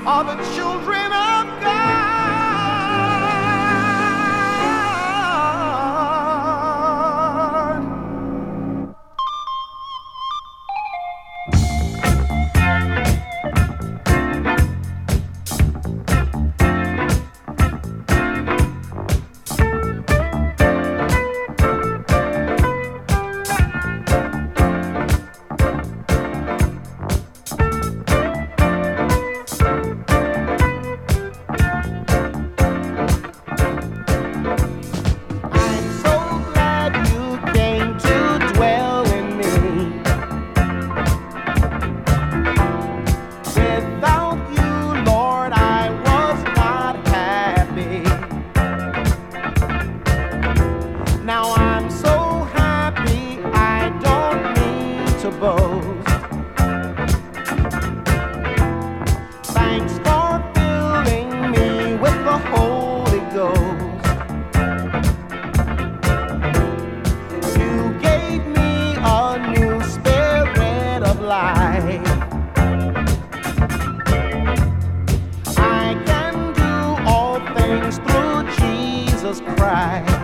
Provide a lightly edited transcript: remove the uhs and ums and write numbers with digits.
are the children of God. Now I'm so happy I don't need to boast. Thanks for filling me with the Holy Ghost. You gave me a new spirit of life. I can do all things through Jesus Christ.